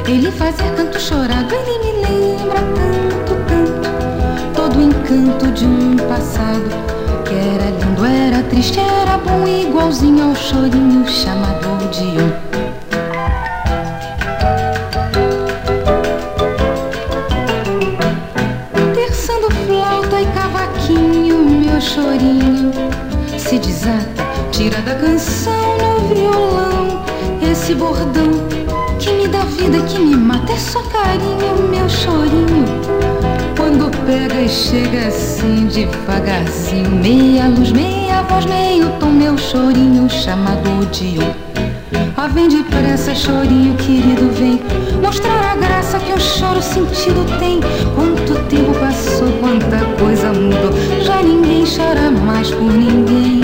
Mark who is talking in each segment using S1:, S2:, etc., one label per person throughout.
S1: ele fazer canto chorado, ele me lembra tanto, tanto, todo o encanto de um passado que era lindo, era triste, era bom, igualzinho ao chorinho chamado Odeon. Terçando flauta e cavaquinho, meu chorinho se desata, tira da canção no violão esse bordão que me dá vida, que me mata, é só carinho, meu chorinho. Quando pega e chega assim devagarzinho, meia luz, meia voz, meio tom, meu chorinho chamado Odeon. Ah, vem depressa, chorinho querido, vem mostrar a graça que o choro sentido tem. Quanto tempo passou, quanta coisa mudou, já ninguém chora mais por ninguém.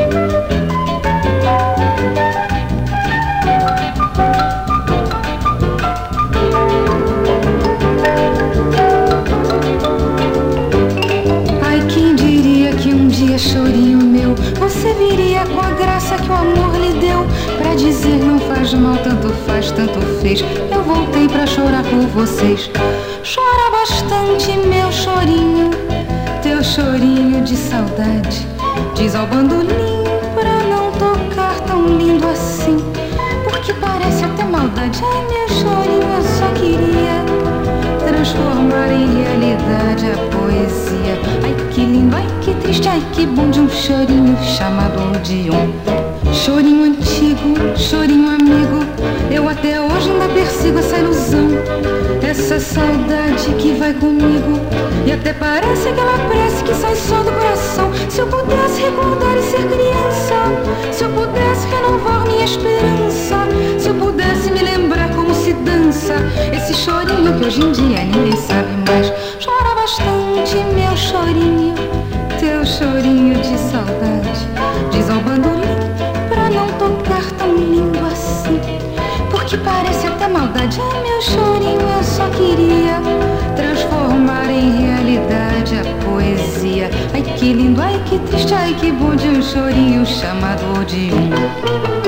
S1: Chorinho meu, você viria com a graça que o amor lhe deu, pra dizer não faz mal, tanto faz, tanto fez. Eu voltei pra chorar por vocês. Chora bastante, meu chorinho, teu chorinho de saudade. Diz ao bandolim pra não tocar tão lindo assim, porque parece até maldade. Ai, meu chorinho, eu só queria transformar em realidade a poesia. Ai, que lindo, ai, que triste, ai, que bom de um chorinho chamado Odeon. Chorinho antigo, chorinho amigo, eu até hoje ainda persigo essa ilusão, essa saudade que vai comigo, e até parece aquela prece que sai só do coração. Se eu pudesse recordar e ser criança, se eu pudesse renovar minha esperança, se eu pudesse me lembrar como se dança esse chorinho que hoje em dia ninguém sabe mais. Chora bastante, meu chorinho, teu chorinho de saudade. Diz ao bandolim pra não tocar tão lindo assim, porque parece até maldade. Ai, meu chorinho, eu só queria transformar em realidade a poesia. Ai, que lindo, ai, que triste, ai, que bom de um chorinho chamado Odeon.